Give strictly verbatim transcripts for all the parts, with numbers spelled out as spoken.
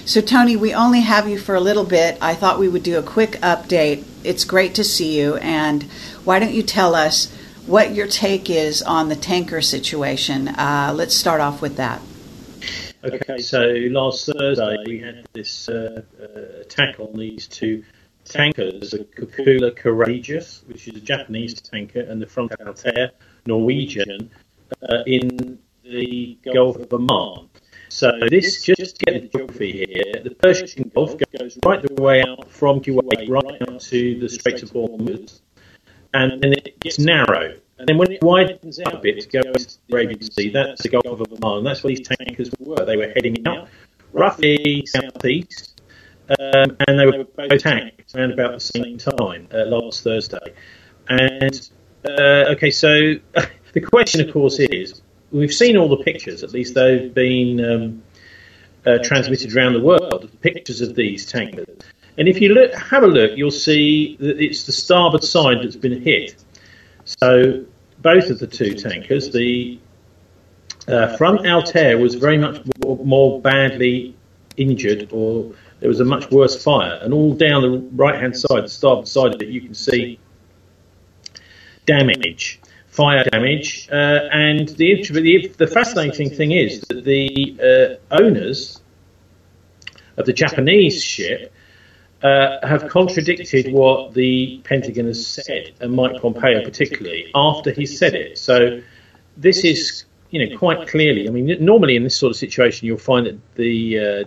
So, Tony, we only have you for a little bit. I thought we would do a quick update. It's great to see you. And why don't you tell us what your take is on the tanker situation? Uh, let's start off with that. Okay, so last Thursday we had this uh, uh, attack on these two tankers, the Kokula Courageous, which is a Japanese tanker, and the Front Altair, Norwegian, uh, in the Gulf of Oman. So this, just to get the geography here, the Persian Gulf goes right the way out from Kuwait, right out to the Straits of Hormuz, and then it gets narrow. And then when it widens out a bit to go into the Arabian Sea, that's the Gulf of Oman. That's where these tankers were. They were heading out roughly southeast, um, and they were both attacked around about the same time uh, last Thursday. And, uh, okay, so the question, of course, is, we've seen all the pictures, at least they've been um, uh, transmitted around the world, the pictures of these tankers. And if you look, have a look, you'll see that it's the starboard side that's been hit. So both of the two tankers, the uh, Front Altair was very much more, more badly injured, or there was a much worse fire. And all down the right-hand side, the starboard side of it, you can see damage. Fire damage, uh, and the, the the fascinating thing is that the uh, owners of the Japanese ship uh, have contradicted what the Pentagon has said, and Mike Pompeo particularly, after he said it. So this is, you know, quite clearly, I mean, normally in this sort of situation you'll find that the uh,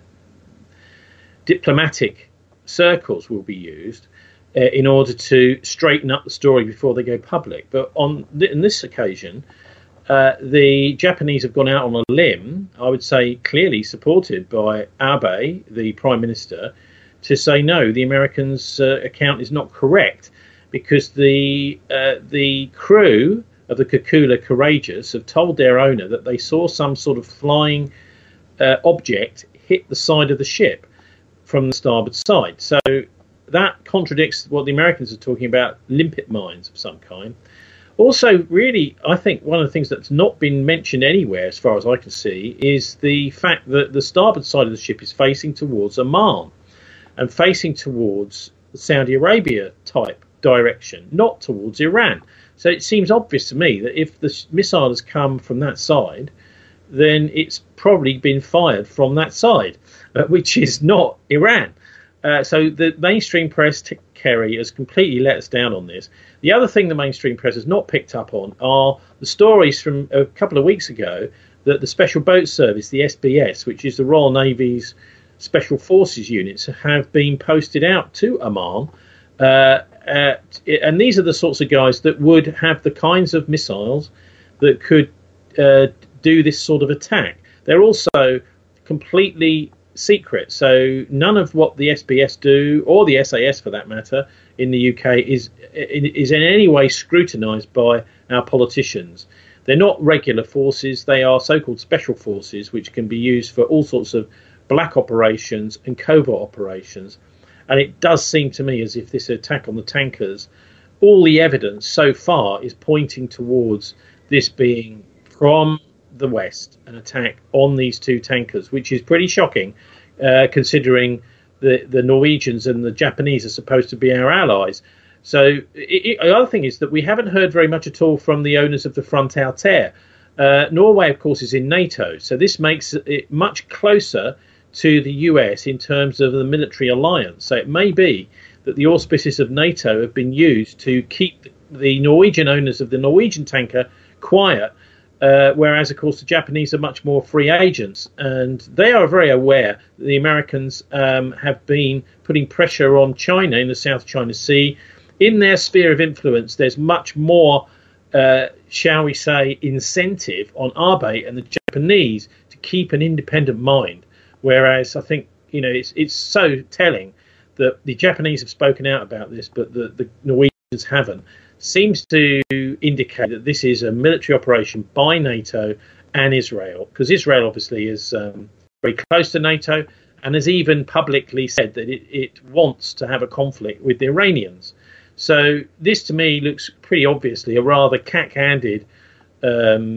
diplomatic circles will be used Uh, in order to straighten up the story before they go public. But on th- in this occasion, uh, the Japanese have gone out on a limb, I would say clearly supported by Abe, the Prime Minister, to say no, the Americans' uh, account is not correct, because the uh, the crew of the Kokula Courageous have told their owner that they saw some sort of flying uh, object hit the side of the ship from the starboard side. So that contradicts what the Americans are talking about, limpet mines of some kind. Also, really, I think one of the things that's not been mentioned anywhere, as far as I can see, is the fact that the starboard side of the ship is facing towards Oman and facing towards the Saudi Arabia type direction, not towards Iran. So it seems obvious to me that if the missile has come from that side, then it's probably been fired from that side, uh, which is not Iran. Uh, so the mainstream press, T- Kerry, has completely let us down on this. The other thing the mainstream press has not picked up on are the stories from a couple of weeks ago that the Special Boat Service, the S B S, which is the Royal Navy's Special Forces units, have been posted out to Oman. Uh, uh, and these are the sorts of guys that would have the kinds of missiles that could uh, do this sort of attack. They're also completely secret, so none of what the S B S do, or the S A S for that matter, in the U K is is in any way scrutinised by our politicians. They're not regular forces, they are so-called special forces, which can be used for all sorts of black operations and covert operations. And it does seem to me as if this attack on the tankers, all the evidence so far is pointing towards this being from the West, an attack on these two tankers, which is pretty shocking, uh, considering the, the Norwegians and the Japanese are supposed to be our allies. So it, it, the other thing is that we haven't heard very much at all from the owners of the Front Altair. Uh, Norway, of course, is in NATO, so this makes it much closer to the U S in terms of the military alliance. So it may be that the auspices of NATO have been used to keep the Norwegian owners of the Norwegian tanker quiet, Uh, whereas, of course, the Japanese are much more free agents, and they are very aware that the Americans um, have been putting pressure on China in the South China Sea. In their sphere of influence, there's much more, uh, shall we say, incentive on Abe and the Japanese to keep an independent mind, whereas I think, you know, it's, it's so telling that the Japanese have spoken out about this, but the, the Norwegians haven't. Seems to indicate that this is a military operation by NATO and Israel, because Israel obviously is um, very close to NATO and has even publicly said that it, it wants to have a conflict with the Iranians. So this to me looks pretty obviously a rather cack-handed um,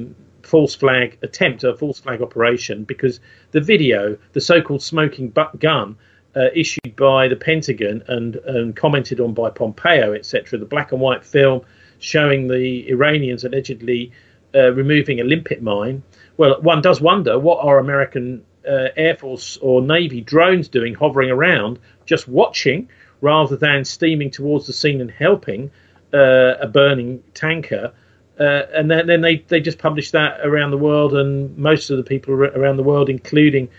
false flag attempt, a false flag operation, because the video, the so-called smoking butt gun, uh, issued by the Pentagon and, and commented on by Pompeo, et cetera, the black and white film showing the Iranians allegedly uh, removing a limpet mine. Well, one does wonder, what are American uh, Air Force or Navy drones doing, hovering around, just watching, rather than steaming towards the scene and helping uh, a burning tanker? Uh, and then, then they, they just published that around the world, and most of the people around the world, including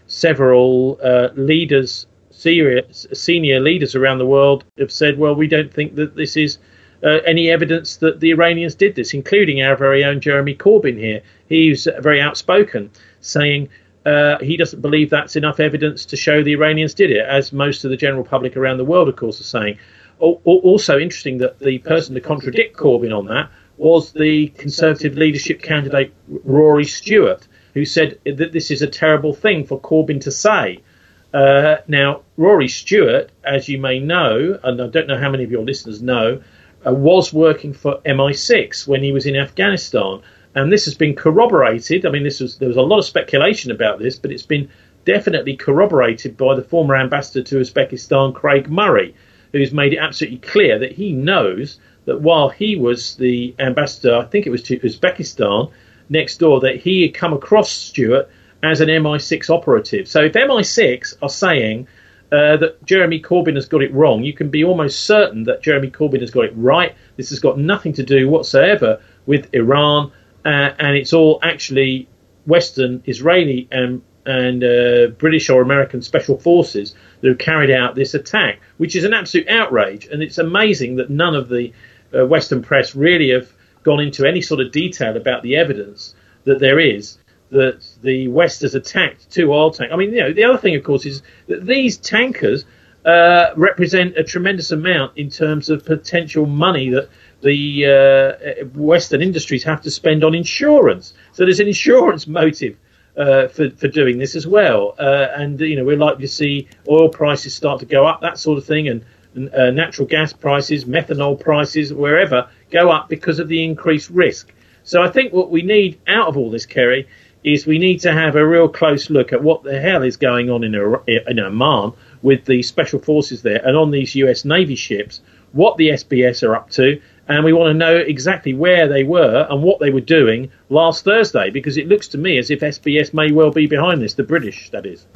several uh, leaders, serious, senior leaders around the world, have said, well, we don't think that this is uh, any evidence that the Iranians did this, including our very own Jeremy Corbyn here. He's very outspoken, saying uh, he doesn't believe that's enough evidence to show the Iranians did it, as most of the general public around the world, of course, are saying. O- also interesting that the person to contradict Corbyn on that was the Conservative leadership candidate Rory Stewart, who said that this is a terrible thing for Corbyn to say. Uh, now, Rory Stewart, as you may know, and I don't know how many of your listeners know, uh, was working for M I six when he was in Afghanistan. And this has been corroborated. I mean, this was there was a lot of speculation about this, but it's been definitely corroborated by the former ambassador to Uzbekistan, Craig Murray, who's made it absolutely clear that he knows that while he was the ambassador, I think it was to Uzbekistan, next door, that he had come across Stewart as an M I six operative. So if M I six are saying uh, that Jeremy Corbyn has got it wrong, you can be almost certain that Jeremy Corbyn has got it right. This has got nothing to do whatsoever with Iran, uh, and it's all actually Western, Israeli and and uh, British or American special forces that have carried out this attack, which is an absolute outrage. And it's amazing that none of the uh, Western press really have gone into any sort of detail about the evidence that there is that the West has attacked two oil tankers. I mean, you know, the other thing, of course, is that these tankers uh, represent a tremendous amount in terms of potential money that the uh, Western industries have to spend on insurance. So there's an insurance motive Uh, for, for doing this as well. Uh, and, you know, we're likely to see oil prices start to go up, that sort of thing, and, and uh, natural gas prices, methanol prices, wherever, go up because of the increased risk. So I think what we need out of all this, Kerry, is we need to have a real close look at what the hell is going on in, in Oman with the special forces there and on these U S Navy ships, what the S B S are up to, and we want to know exactly where they were and what they were doing last Thursday, because it looks to me as if S B S may well be behind this, the British, that is.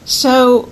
So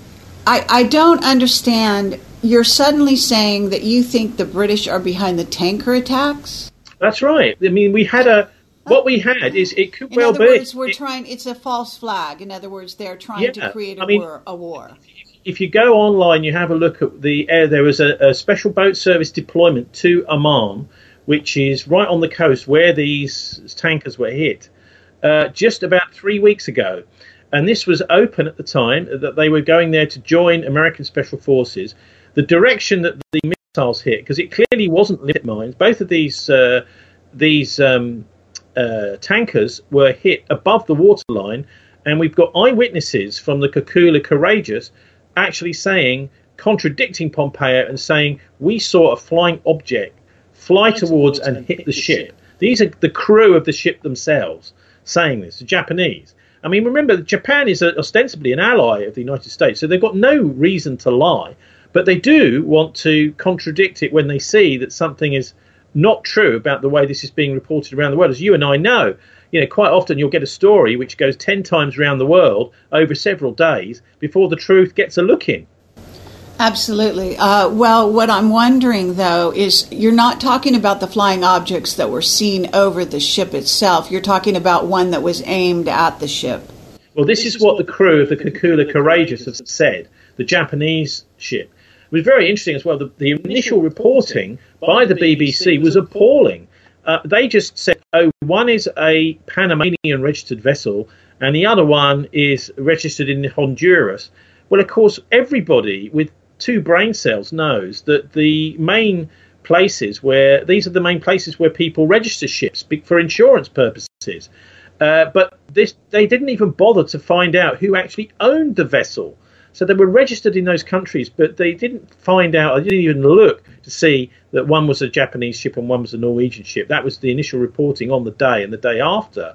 I, I don't understand. You're suddenly saying that you think the British are behind the tanker attacks? That's right. I mean, we had a... What we had is it could in well be... In other words, we're it, trying... It's a false flag. In other words, they're trying yeah, to create a, I mean, war, a war. If you go online, you have a look at the air. There was a, a special boat service deployment to Oman, which is right on the coast where these tankers were hit, uh, just about three weeks ago. And this was open at the time, that they were going there to join American Special Forces. The direction that the missiles hit, because it clearly wasn't limpet mines, both of these uh, these um, uh, tankers were hit above the waterline. And we've got eyewitnesses from the Kakula Courageous actually saying, contradicting Pompeo and saying, we saw a flying object fly towards and hit the ship. These are the crew of the ship themselves saying this, the Japanese. I mean, remember, Japan is ostensibly an ally of the United States, so they've got no reason to lie. But they do want to contradict it when they see that something is not true about the way this is being reported around the world. As you and I know, you know, quite often you'll get a story which goes ten times around the world over several days before the truth gets a look in. Absolutely. Uh, well, what I'm wondering, though, is you're not talking about the flying objects that were seen over the ship itself. You're talking about one that was aimed at the ship. Well, this is what the crew of the Kakula Courageous have said, the Japanese ship. It was very interesting as well. The, the initial reporting by the B B C was appalling. Uh, they just said, oh, one is a Panamanian registered vessel and the other one is registered in Honduras. Well, of course, everybody with two brain cells knows that the main places where these are the main places where people register ships for insurance purposes. Uh, but this, they didn't even bother to find out who actually owned the vessel. So they were registered in those countries, but they didn't find out, I didn't even look to see that one was a Japanese ship and one was a Norwegian ship. That was the initial reporting on the day and the day after.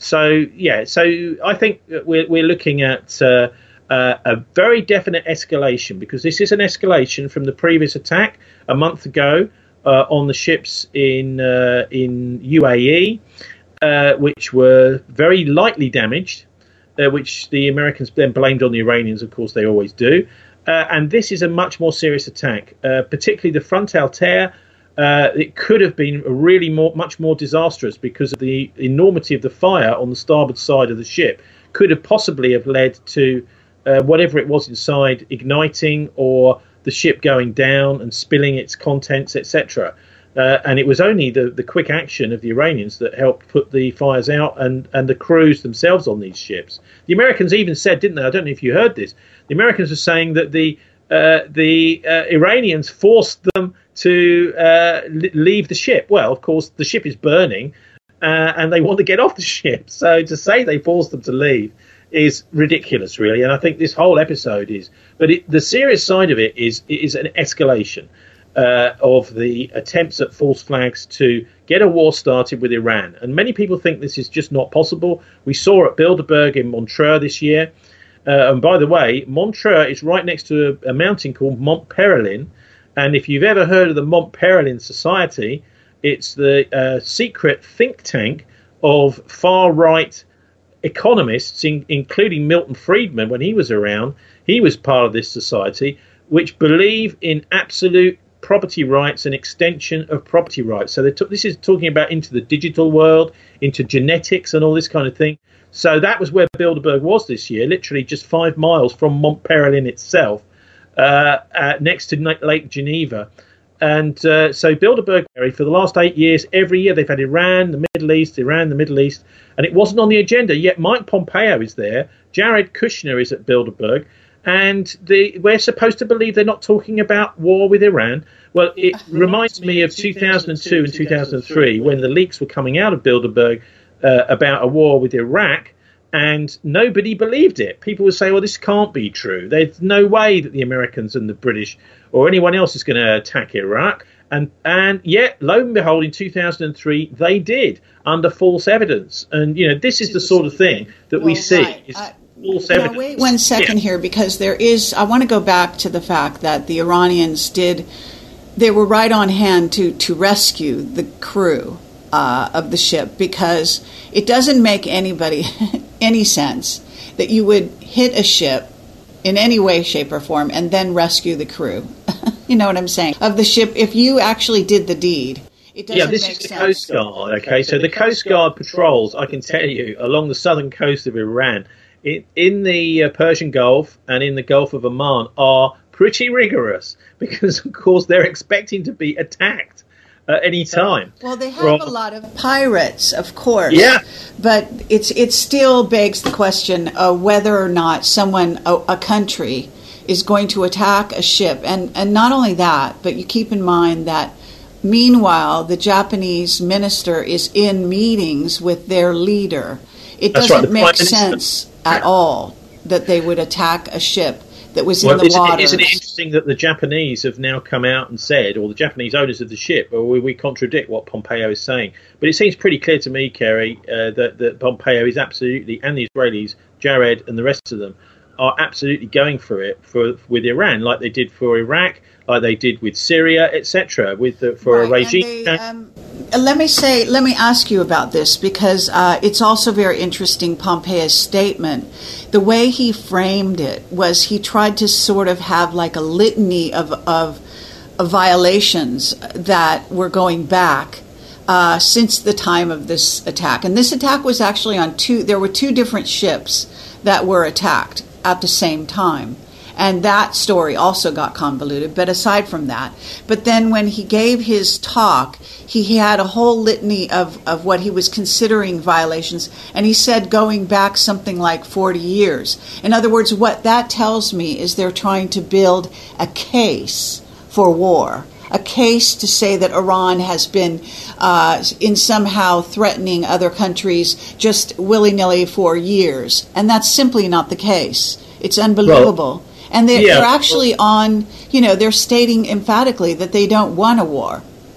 So, yeah, so I think we're, we're looking at uh, uh, a very definite escalation, because this is an escalation from the previous attack a month ago uh, on the ships in uh, in U A E, uh, which were very lightly damaged, uh, which the Americans then blamed on the Iranians. Of course, they always do. Uh, and this is a much more serious attack, uh, particularly the Frontal-Terre. Uh, it could have been really more, much more disastrous, because of the enormity of the fire on the starboard side of the ship. Could have possibly have led to uh, whatever it was inside igniting, or the ship going down and spilling its contents, et cetera. Uh, and it was only the, the quick action of the Iranians that helped put the fires out, and, and the crews themselves on these ships. The Americans even said, didn't they? I don't know if you heard this. The Americans were saying that the uh, the uh, Iranians forced them to uh, leave the ship. Well, of course, the ship is burning, uh, and they want to get off the ship. So to say they forced them to leave is ridiculous, really. And I think this whole episode is. But it, the serious side of it is it is an escalation uh, of the attempts at false flags to get a war started with Iran. And many people think this is just not possible. We saw at Bilderberg in Montreux this year. Uh, and by the way, Montreux is right next to a, a mountain called Mont Perilin. And if you've ever heard of the Mont Perilin Society, it's the uh, secret think tank of far-right economists, in, including Milton Friedman when he was around. He was part of this society, which believe in absolute property rights and extension of property rights. So they took, this is talking about into the digital world, into genetics and all this kind of thing. So that was where Bilderberg was this year, literally just five miles from Mont Perilin itself. Uh, uh, next to Lake Geneva. And uh, so Bilderberg, for the last eight years, every year they've had Iran, the Middle East, Iran, the Middle East, and it wasn't on the agenda. Yet Mike Pompeo is there, Jared Kushner is at Bilderberg, and the, we're supposed to believe they're not talking about war with Iran. Well, it uh, reminds me of two thousand two and two thousand three, when the leaks were coming out of Bilderberg uh, about a war with Iraq. And nobody believed it. People would say, well, this can't be true. There's no way that the Americans and the British or anyone else is going to attack Iraq. And and yet, lo and behold, in two thousand three, they did, under false evidence. And, you know, this is the sort of thing that we well, see. Right. Is uh, false now, evidence. Wait one second yeah. here, because there is, I want to go back to the fact that the Iranians did, they were right on hand to, to rescue the crew uh, of the ship, because it doesn't make anybody any sense that you would hit a ship in any way, shape, or form and then rescue the crew. You know what I'm saying? Of the ship, if you actually did the deed, it doesn't yeah, this make is the sense. Coast Guard. Okay, so the Coast Guard patrols, I can tell you, along the southern coast of Iran, in, in the uh, Persian Gulf and in the Gulf of Oman, are pretty rigorous, because, of course, they're expecting to be attacked at any time. Well, they have from, a lot of pirates, of course. Yeah. But it's it still begs the question of whether or not someone, a, a country, is going to attack a ship. And, and not only that, but you keep in mind that meanwhile, the Japanese minister is in meetings with their leader. It That's doesn't right, make sense at all that they would attack a ship that was well, in the isn't water. It, isn't it interesting that the Japanese have now come out and said, or the Japanese owners of the ship, well, we, we contradict what Pompeo is saying. But it seems pretty clear to me, Kerry, uh, that, that Pompeo is absolutely, and the Israelis, Jared and the rest of them, are absolutely going for it for with Iran, like they did for Iraq, like they did with Syria, et cetera, with the, for right. a regime. They, um, let me say, let me ask you about this, because uh, it's also very interesting. Pompeo's statement, the way he framed it was he tried to sort of have like a litany of of, of violations that were going back uh, since the time of this attack, and this attack was actually on two. There were two different ships that were attacked at the same time. And that story also got convoluted, but aside from that. But then when he gave his talk, he, he had a whole litany of, of what he was considering violations. And he said going back something like forty years. In other words, what that tells me is they're trying to build a case for war. A case to say that Iran has been uh, in somehow threatening other countries just willy-nilly for years. And that's simply not the case. It's unbelievable. Well, and they're, yeah. they're actually on, you know, they're stating emphatically that they don't want a war.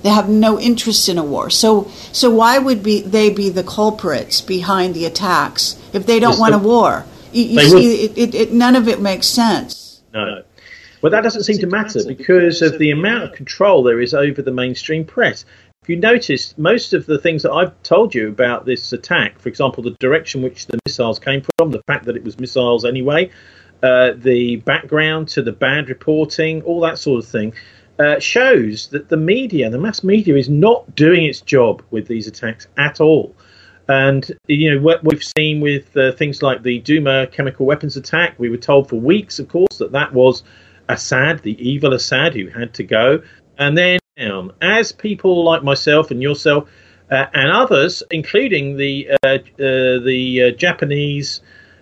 They have no interest in a war. So so why would be they be the culprits behind the attacks if they don't Yes, want a they- war? You, you they see, it, it, it, none of it makes sense. No. Well, that doesn't seem to matter because of the amount of control there is over the mainstream press. If you notice, most of the things that I've told you about this attack, for example, the direction which the missiles came from, the fact that it was missiles anyway, uh, the background to the bad reporting, all that sort of thing, uh, shows that the media, the mass media, is not doing its job with these attacks at all. And, you know, what we've seen with uh, things like the Duma chemical weapons attack, we were told for weeks, of course, that that was Assad, the evil Assad, who had to go. And then, as people like myself and yourself uh, and others, including the uh, uh, the uh, Japanese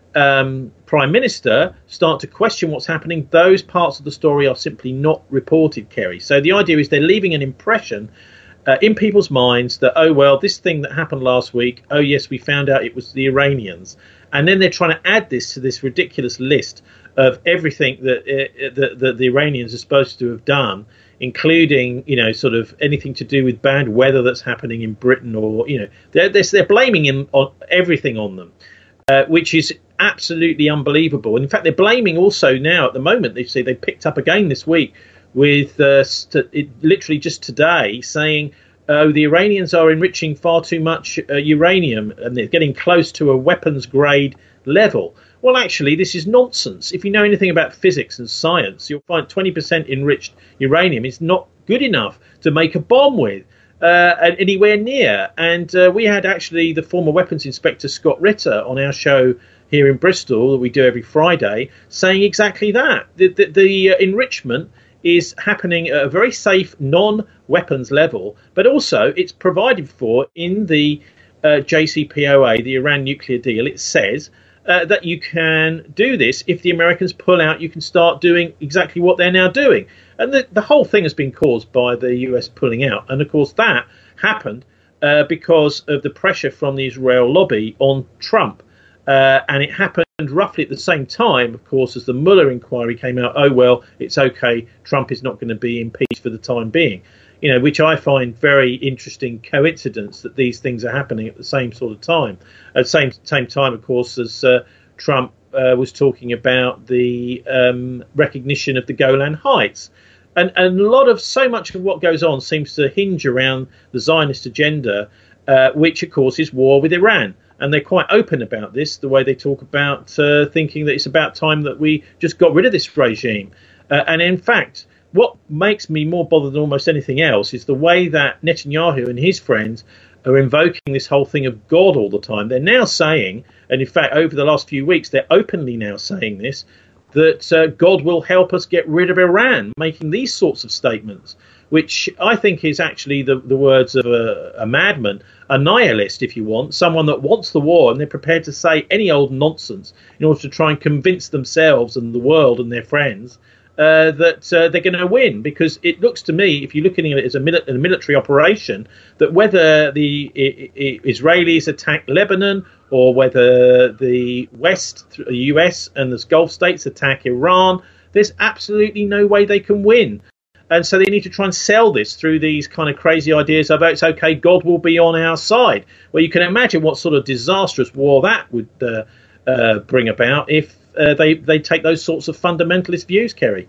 um, Prime Minister, start to question what's happening, those parts of the story are simply not reported, Kerry. So the idea is they're leaving an impression uh, in people's minds that, oh, well, this thing that happened last week, oh, yes, we found out it was the Iranians. And then they're trying to add this to this ridiculous list of everything that, uh, that, that the Iranians are supposed to have done, including, you know, sort of anything to do with bad weather that's happening in Britain, or, you know, they're, they're, they're blaming him on everything on them, uh, which is absolutely unbelievable. And in fact, they're blaming also now at the moment, they say they picked up again this week with uh, st- it, literally just today saying, oh, the Iranians are enriching far too much uh, uranium and they're getting close to a weapons grade level. Well, actually, this is nonsense. If you know anything about physics and science, you'll find twenty percent enriched uranium is not good enough to make a bomb with uh, anywhere near. And uh, we had actually the former weapons inspector, Scott Ritter, on our show here in Bristol that we do every Friday, saying exactly that. The, the, the uh, enrichment is happening at a very safe non-weapons level, but also it's provided for in the uh, J C P O A, the Iran nuclear deal. It says uh, that you can do this if the Americans pull out, you can start doing exactly what they're now doing. And the, the whole thing has been caused by the U S pulling out. And of course that happened uh, because of the pressure from the Israel lobby on Trump. Uh, and it happened roughly at the same time, of course, as the Mueller inquiry came out. Oh, well, it's OK. Trump is not going to be impeached for the time being, you know, which I find very interesting coincidence that these things are happening at the same sort of time. At the same, same time, of course, as uh, Trump uh, was talking about the um, recognition of the Golan Heights. And, and a lot of so much of what goes on seems to hinge around the Zionist agenda, uh, which, of course, is war with Iran. And they're quite open about this, the way they talk about uh, thinking that it's about time that we just got rid of this regime. Uh, and in fact, what makes me more bothered than almost anything else is the way that Netanyahu and his friends are invoking this whole thing of God all the time. They're now saying, and in fact, over the last few weeks, they're openly now saying this, that uh, God will help us get rid of Iran, making these sorts of statements, which I think is actually the, the words of a, a madman, a nihilist, if you want, someone that wants the war and they're prepared to say any old nonsense in order to try and convince themselves and the world and their friends uh, that uh, they're going to win. Because it looks to me, if you're looking at it as a, mili- a military operation, that whether the I- I- Israelis attack Lebanon or whether the West, the U S and the Gulf states attack Iran, there's absolutely no way they can win. And so they need to try and sell this through these kind of crazy ideas of, oh, it's OK, God will be on our side. Well, you can imagine what sort of disastrous war that would uh, uh, bring about if uh, they, they take those sorts of fundamentalist views, Kerry.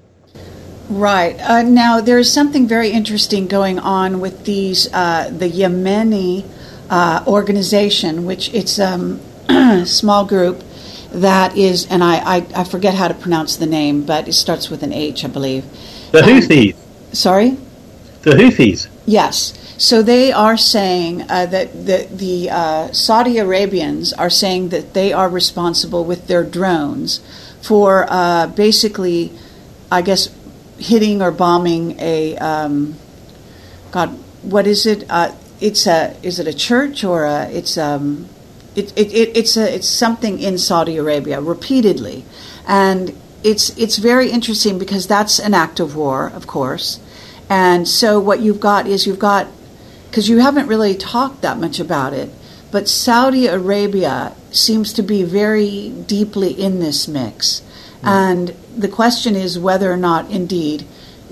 Right. Uh, now, there is something very interesting going on with these, uh, the Yemeni uh, organization, which it's um, a small group that is, and I, I, I forget how to pronounce the name, but it starts with an H, I believe. The Houthis. Sorry? The Houthis. Yes. So they are saying uh, that the, the uh, Saudi Arabians are saying that they are responsible with their drones for uh, basically, I guess, hitting or bombing a, um, God, what is it? Uh, it's a, is it a church or a, it's um, it, it, it it's a, it's something in Saudi Arabia repeatedly, and it's it's very interesting because that's an act of war, of course. And so what you've got is you've got, because you haven't really talked that much about it, but Saudi Arabia seems to be very deeply in this mix. Mm. And the question is whether or not, indeed,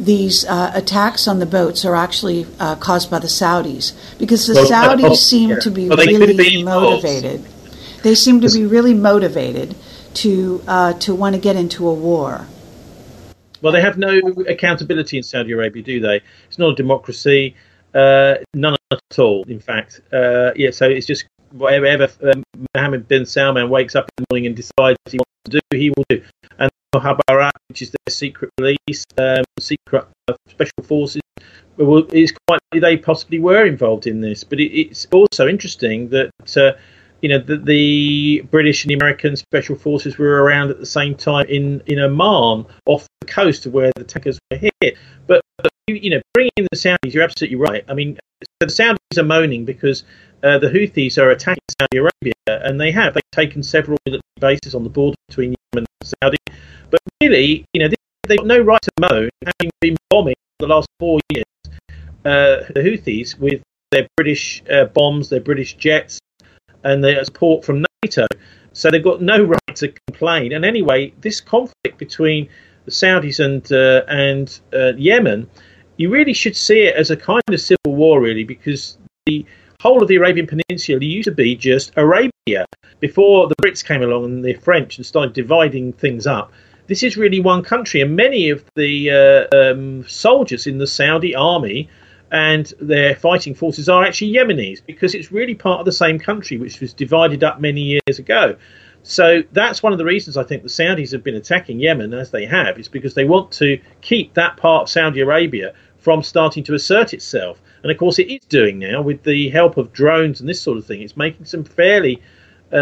these uh, attacks on the boats are actually uh, caused by the Saudis, because the well, Saudis oh, seem yeah. to be well, really be motivated. They seem to be really motivated to uh, to want to get into a war. Well, they have no accountability in Saudi Arabia, do they? It's not a democracy, uh, none at all, in fact. Uh, yeah, so it's just whatever um, Mohammed bin Salman wakes up in the morning and decides he wants to do, he will do. And Habarat, which is their secret police, um, secret uh, special forces, well, it's quite they possibly were involved in this. But it, it's also interesting that uh, you know the, the British and the American special forces were around at the same time in, in Oman, off the coast of where the tankers were hit. But, but you know, bringing in the Saudis, you're absolutely right. I mean, the Saudis are moaning because uh, the Houthis are attacking Saudi Arabia, and they have. They've taken several military bases on the border between Yemen and Saudi. But really, you know, they've got no right to moan, having been bombing for the last four years, uh, the Houthis with their British uh, bombs, their British jets, and their support from NATO. So they've got no right to complain. And anyway, this conflict between the Saudis and uh, and uh, Yemen, you really should see it as a kind of civil war, really, because the whole of the Arabian Peninsula used to be just Arabia before the Brits came along and the French and started dividing things up. This is really one country, and many of the uh, um, soldiers in the Saudi army and their fighting forces are actually Yemenis, because it's really part of the same country, which was divided up many years ago. So that's one of the reasons I think the Saudis have been attacking Yemen as they have, is because they want to keep that part of Saudi Arabia from starting to assert itself. And of course it is doing now with the help of drones and this sort of thing. It's making some fairly uh,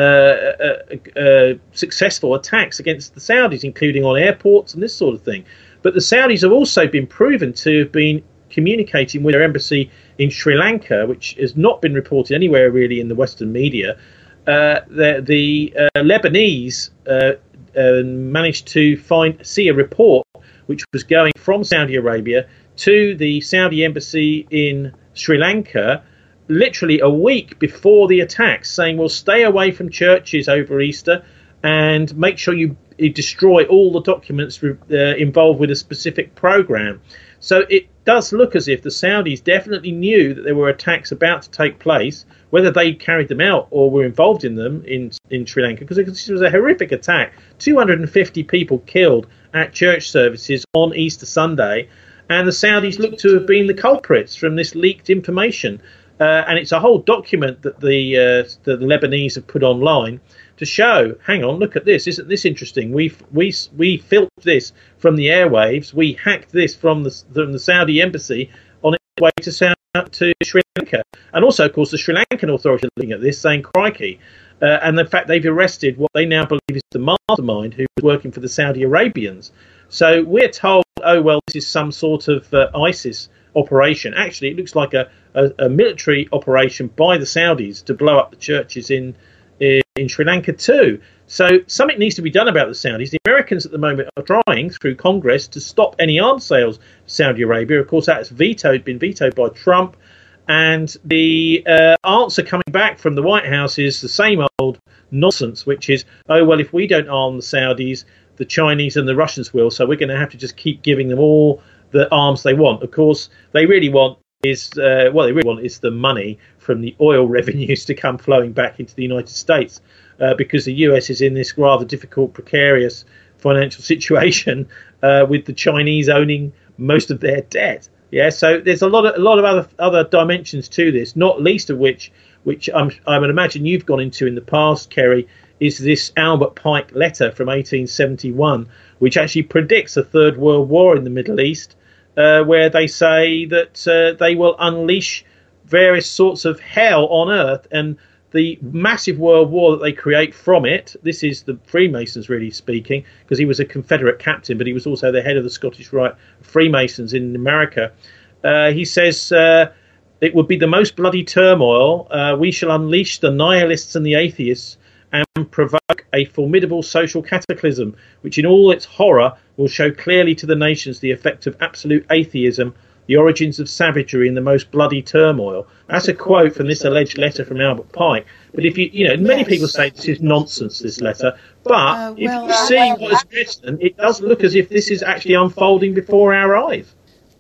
uh, uh, successful attacks against the Saudis, including on airports and this sort of thing. But the Saudis have also been proven to have been communicating with their embassy in Sri Lanka, which has not been reported anywhere really in the Western media. Uh, the the uh, Lebanese uh, uh, managed to find see a report which was going from Saudi Arabia to the Saudi embassy in Sri Lanka literally a week before the attacks, saying, well, stay away from churches over Easter and make sure you, you destroy all the documents uh, involved with a specific program. So it does look as if the Saudis definitely knew that there were attacks about to take place, whether they carried them out or were involved in them in, in Sri Lanka, because this was a horrific attack. two hundred fifty people killed at church services on Easter Sunday, and the Saudis look to have been the culprits from this leaked information. Uh, and it's a whole document that the, uh, the Lebanese have put online to show, hang on, look at this. Isn't this interesting? We we we filmed this from the airwaves. We hacked this from the from the Saudi embassy on its way to South, to Sri Lanka. And also, of course, the Sri Lankan authorities are looking at this, saying, crikey. Uh, and in fact, they've arrested what they now believe is the mastermind who was working for the Saudi Arabians. So we're told, oh, well, this is some sort of uh, ISIS operation. Actually, it looks like a, a, a military operation by the Saudis to blow up the churches in in Sri Lanka too. So something needs to be done about the Saudis. The Americans at the moment are trying through Congress to stop any arms sales to Saudi Arabia. Of course, that's vetoed, been vetoed by Trump. And the uh, answer coming back from the White House is the same old nonsense, which is, oh, well, if we don't arm the Saudis, the Chinese and the Russians will. So we're going to have to just keep giving them all the arms they want. Of course, they really want is uh, what they really want is the money from the oil revenues to come flowing back into the United States, uh, because the U S is in this rather difficult, precarious financial situation uh, with the Chinese owning most of their debt. Yeah, so there's a lot of a lot of other other dimensions to this, not least of which, which I'm, I would imagine you've gone into in the past, Kerry, is this Albert Pike letter from eighteen seventy-one, which actually predicts a third world war in the Middle East. Uh, where they say that uh, they will unleash various sorts of hell on earth, and the massive world war that they create from it. This is the Freemasons really speaking, because he was a Confederate captain, but he was also the head of the Scottish Rite Freemasons in America. Uh, he says uh, it would be the most bloody turmoil. Uh, we shall unleash the nihilists and the atheists and provoke a formidable social cataclysm, which in all its horror will show clearly to the nations the effect of absolute atheism, the origins of savagery and the most bloody turmoil. That's a quote from this alleged letter from Albert Pike. But if you, you know, many people say this is nonsense, this letter. But uh, well, if you see what is written, it does look as if this is actually unfolding before our eyes.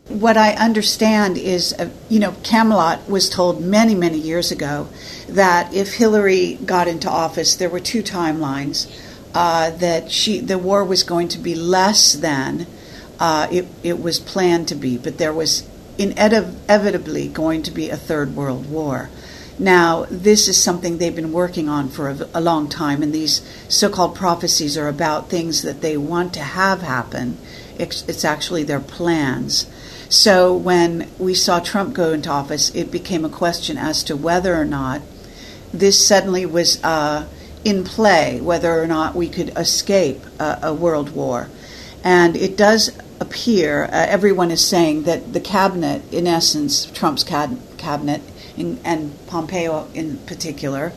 What I understand is, uh, you know, Camelot was told many, many years ago that if Hillary got into office, there were two timelines, uh, that she the war was going to be less than uh, it, it was planned to be, but there was inevitably going to be a third world war. Now, this is something they've been working on for a, a long time, and these so-called prophecies are about things that they want to have happen. It's, it's actually their plans. So when we saw Trump go into office, it became a question as to whether or not this suddenly was uh, in play, whether or not we could escape a, a world war. And it does appear, uh, everyone is saying that the cabinet, in essence, Trump's cab- cabinet, in, and Pompeo in particular,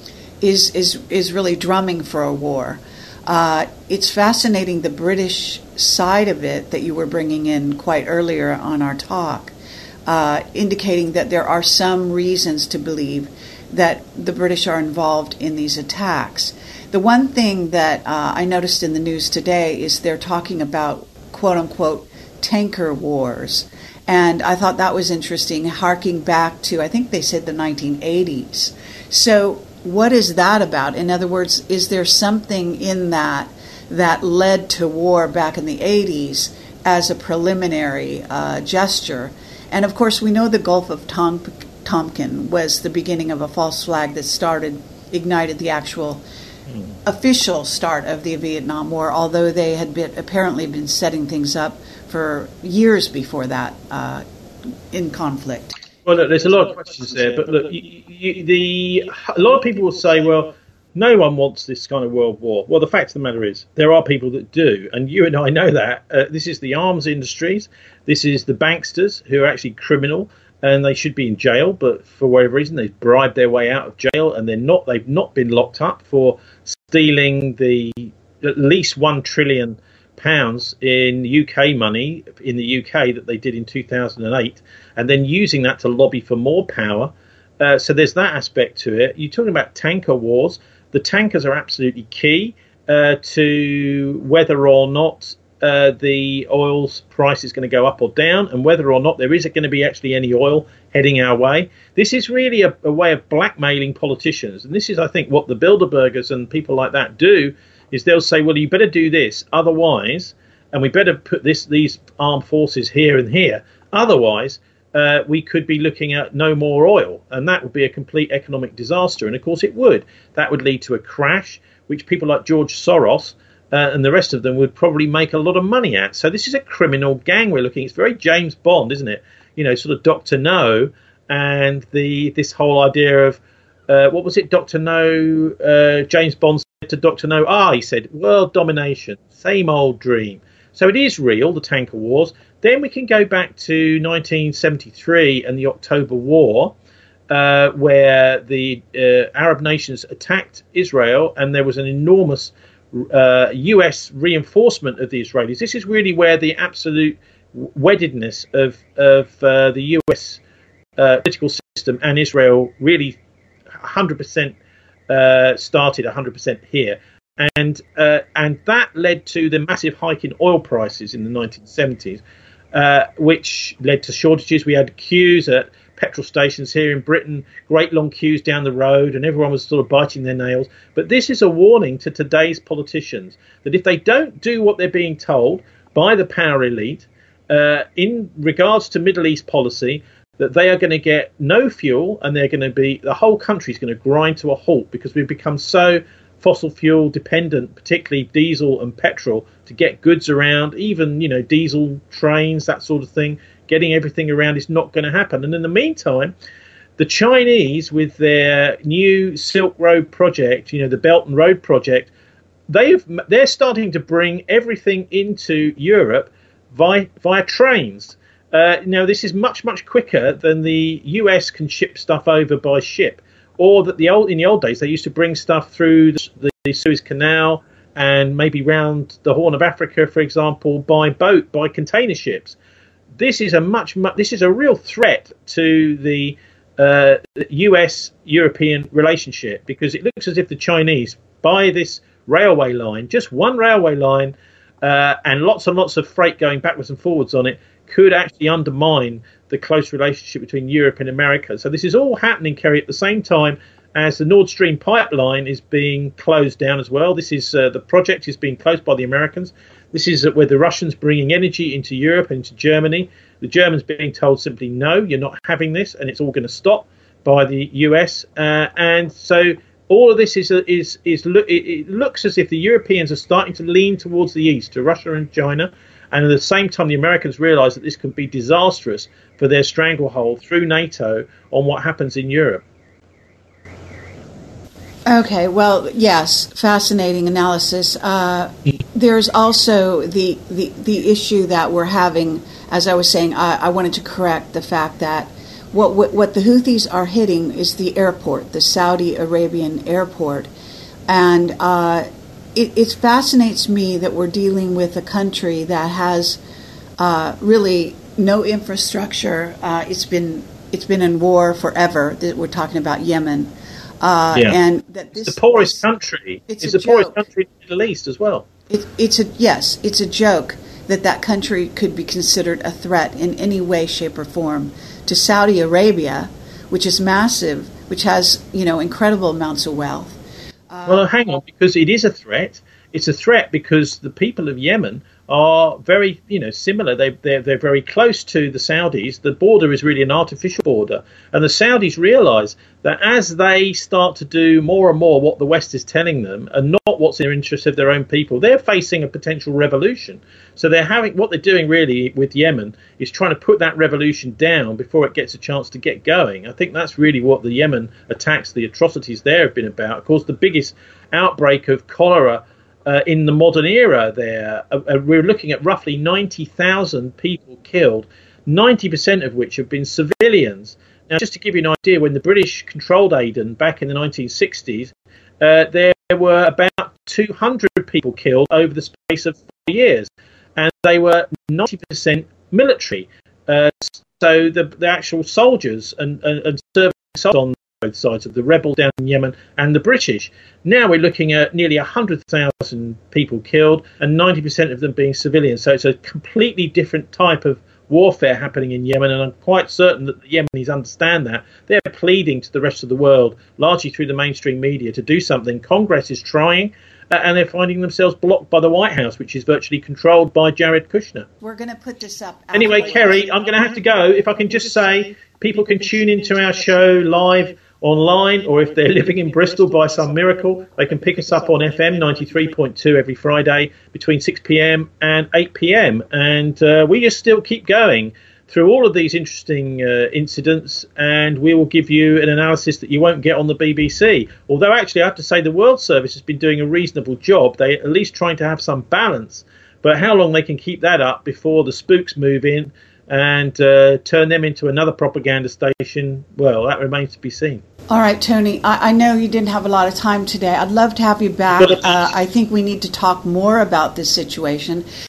is is is really drumming for a war. Uh, it's fascinating, the British side of it that you were bringing in quite earlier on our talk, uh, indicating that there are some reasons to believe that the British are involved in these attacks. The one thing that uh, I noticed in the news today is they're talking about, quote-unquote, tanker wars. And I thought that was interesting, harking back to, I think they said the nineteen eighties. So what is that about? In other words, is there something in that that led to war back in the eighties as a preliminary uh, gesture? And of course, we know the Gulf of Tom- Tonkin was the beginning of a false flag that started, ignited the actual mm. official start of the Vietnam War, although they had been, apparently been setting things up for years before that uh, in conflict. Well, look, there's a lot of questions there, but look, you, you, the a lot of people will say, well, no one wants this kind of world war. Well, the fact of the matter is, there are people that do, and you and I know that. Uh, this is the arms industries, this is the banksters who are actually criminal, and they should be in jail, but for whatever reason, they've bribed their way out of jail, and they're not. They've not been locked up for stealing the at least one trillion pounds in U K money in the U K that they did in two thousand eight, and then using that to lobby for more power. Uh, so there's that aspect to it. You're talking about tanker wars. The tankers are absolutely key uh, to whether or not uh, the oil's price is going to go up or down, and whether or not there is going to be actually any oil heading our way. This is really a, a way of blackmailing politicians, and this is, I think, what the Bilderbergers and people like that do. Is they'll say, well, you better do this, otherwise, and we better put this these armed forces here and here, otherwise uh, we could be looking at no more oil, and that would be a complete economic disaster. And of course it would. That would lead to a crash, which people like George Soros uh, and the rest of them would probably make a lot of money at. So this is a criminal gang we're looking. It's very James Bond, isn't it? You know, sort of Doctor No, and the this whole idea of uh, what was it, Doctor No, uh, James Bond to Doctor No, ah, he said, world domination, same old dream. So it is real, the tanker wars. Then we can go back to nineteen seventy-three and the October War, uh, where the uh, Arab nations attacked Israel, and there was an enormous uh, U S reinforcement of the Israelis. This is really where the absolute weddedness of, of uh, the U S uh, political system and Israel really one hundred percent Uh, started one hundred percent here, and uh, and that led to the massive hike in oil prices in the nineteen seventies, uh, which led to shortages. We had queues at petrol stations here in Britain, great long queues down the road, and everyone was sort of biting their nails. But this is a warning to today's politicians that if they don't do what they're being told by the power elite uh, in regards to Middle East policy, that they are going to get no fuel, and they're going to be, the whole country is going to grind to a halt, because we've become so fossil fuel dependent, particularly diesel and petrol, to get goods around, even, you know, diesel trains, that sort of thing. Getting everything around is not going to happen. And in the meantime, the Chinese, with their new Silk Road project, you know, the Belt and Road project, they've, they're starting to bring everything into Europe via, via trains. Uh, now, this is much, much quicker than the U S can ship stuff over by ship, or that the old in the old days they used to bring stuff through the, the Suez Canal and maybe round the Horn of Africa, for example, by boat, by container ships. This is a much, much this is a real threat to the uh, U S European relationship, because it looks as if the Chinese, by this railway line, just one railway line, uh, and lots and lots of freight going backwards and forwards on it could actually undermine the close relationship between Europe and America. So this is all happening, Kerry, at the same time as the Nord Stream pipeline is being closed down as well. This is uh, the project is being closed by the Americans. This is where the Russians bringing energy into Europe and into Germany. The Germans being told simply, no, you're not having this, and it's all going to stop by the U S. Uh, and so all of this is is is it, it looks as if the Europeans are starting to lean towards the east, to Russia and China. And at the same time, the Americans realise that this can be disastrous for their stranglehold through NATO on what happens in Europe. Okay, well, yes, fascinating analysis. Uh, there's also the, the the issue that we're having, as I was saying, I, I wanted to correct the fact that what, what what the Houthis are hitting is the airport, the Saudi Arabian airport. And uh, it, it fascinates me that we're dealing with a country that has uh, really no infrastructure. Uh, it's been it's been in war forever. We're talking about Yemen. Uh, yeah. And that this, it's the poorest this, country. It's, it's the joke. poorest country in the Middle East as well. It, it's a yes. It's a joke that that country could be considered a threat in any way, shape, or form to Saudi Arabia, which is massive, which has you know incredible amounts of wealth. Uh, well, hang on, because it is a threat. It's a threat because the people of Yemen are very, you know, similar. They, they're, they're very close to the Saudis. The border is really an artificial border. And the Saudis realise that as they start to do more and more what the West is telling them and not what's in the interest of their own people, they're facing a potential revolution. So they're having what they're doing really with Yemen is trying to put that revolution down before it gets a chance to get going. I think that's really what the Yemen attacks, the atrocities there have been about. Of course, the biggest outbreak of cholera Uh, in the modern era there, uh, uh, we're looking at roughly ninety thousand people killed, ninety percent of which have been civilians. Now, just to give you an idea, when the British controlled Aden back in the nineteen sixties, uh, there were about two hundred people killed over the space of four years, and they were ninety percent military. Uh, so the, the actual soldiers and, and, and serving soldiers on both sides of the rebels down in Yemen and the British. Now we're looking at nearly one hundred thousand people killed and ninety percent of them being civilians. So it's a completely different type of warfare happening in Yemen, and I'm quite certain that the Yemenis understand that. They're pleading to the rest of the world, largely through the mainstream media, to do something. Congress is trying, uh, and they're finding themselves blocked by the White House, which is virtually controlled by Jared Kushner. We're going to put this up. Anyway, Kerry, I'm going to have to go. If I can just say, people can tune into our show live online, or if they're living in Bristol by some miracle, they can pick us up on F M ninety-three point two every Friday between six p.m. and eight p.m. And uh, we just still keep going through all of these interesting uh, incidents, and we will give you an analysis that you won't get on the B B C. Although, actually, I have to say the World Service has been doing a reasonable job. They're at least trying to have some balance. But how long they can keep that up before the spooks move in and uh, turn them into another propaganda station, well, that remains to be seen. All right, Tony, I, I know you didn't have a lot of time today. I'd love to have you back. Uh, I think we need to talk more about this situation.